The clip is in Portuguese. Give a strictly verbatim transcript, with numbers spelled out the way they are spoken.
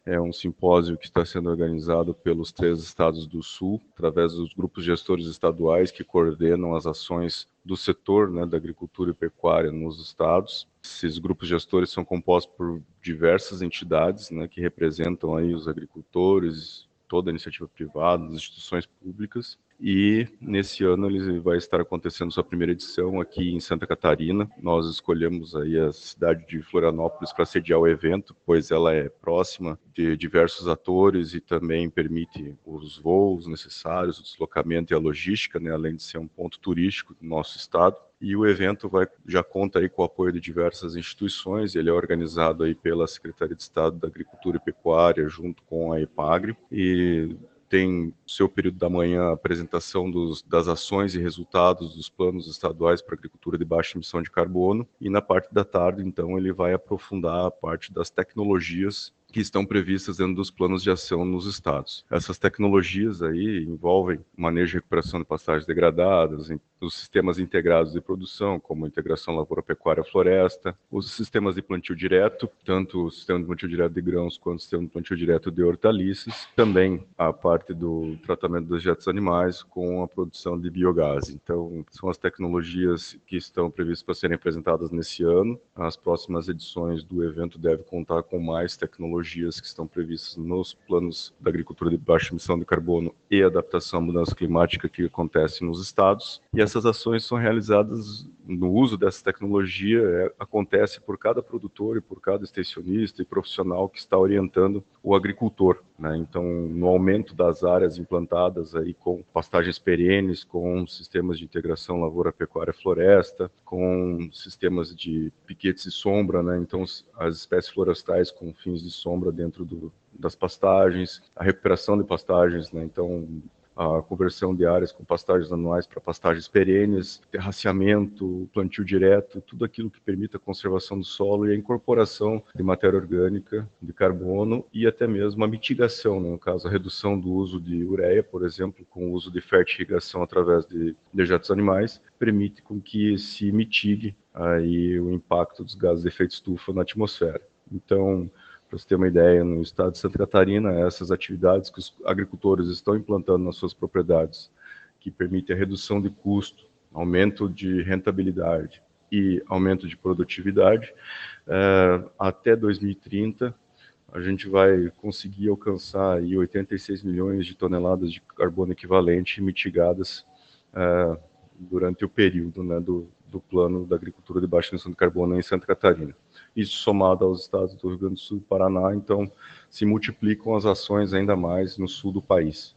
É um simpósio que está sendo organizado pelos três estados do Sul, através dos grupos gestores estaduais que coordenam as ações do setor, né, da agricultura e pecuária nos estados. Esses grupos gestores são compostos por diversas entidades, né, que representam aí os agricultores, toda a iniciativa privada, as instituições públicas. E nesse ano ele vai estar acontecendo sua primeira edição aqui em Santa Catarina. Nós escolhemos aí a cidade de Florianópolis para sediar o evento, pois ela é próxima de diversos atores e também permite os voos necessários, o deslocamento e a logística, né, além de ser um ponto turístico do nosso estado. E o evento vai, já conta aí com o apoio de diversas instituições. Ele é organizado aí pela Secretaria de Estado da Agricultura e Pecuária, junto com a EPAGRE, e tem seu período da manhã a apresentação dos, das ações e resultados dos planos estaduais para agricultura de baixa emissão de carbono, e na parte da tarde, então, ele vai aprofundar a parte das tecnologias que estão previstas dentro dos planos de ação nos estados. Essas tecnologias aí envolvem manejo e recuperação de pastagens degradadas, os sistemas integrados de produção, como a integração lavoura-pecuária-floresta, os sistemas de plantio direto, tanto o sistema de plantio direto de grãos quanto o sistema de plantio direto de hortaliças, também a parte do tratamento dos dejetos animais com a produção de biogás. Então, são as tecnologias que estão previstas para serem apresentadas nesse ano. As próximas edições do evento devem contar com mais tecnologias que estão previstas nos planos da agricultura de baixa emissão de carbono e adaptação à mudança climática que acontece nos estados. E essas ações são realizadas no uso dessa tecnologia, é, acontece por cada produtor e por cada extensionista e profissional que está orientando o agricultor, né? Então, no aumento das áreas implantadas aí com pastagens perenes, com sistemas de integração lavoura-pecuária-floresta, com sistemas de piquetes de sombra, né? Então, as espécies florestais com fins de sombra dentro do, das pastagens, a recuperação de pastagens, né? Então, a conversão de áreas com pastagens anuais para pastagens perenes, terraceamento, plantio direto, tudo aquilo que permita a conservação do solo e a incorporação de matéria orgânica, de carbono e até mesmo a mitigação, né? No caso, a redução do uso de ureia, por exemplo, com o uso de fertirrigação através de dejetos animais, permite com que se mitigue aí o impacto dos gases de efeito estufa na atmosfera. Então, para você ter uma ideia, no estado de Santa Catarina, essas atividades que os agricultores estão implantando nas suas propriedades, que permitem a redução de custo, aumento de rentabilidade e aumento de produtividade, é, até dois mil e trinta, a gente vai conseguir alcançar aí oitenta e seis milhões de toneladas de carbono equivalente mitigadas é, durante o período, né, do, do plano da agricultura de baixa emissão de carbono em Santa Catarina. Isso somado aos estados do Rio Grande do Sul e Paraná, então se multiplicam as ações ainda mais no sul do país.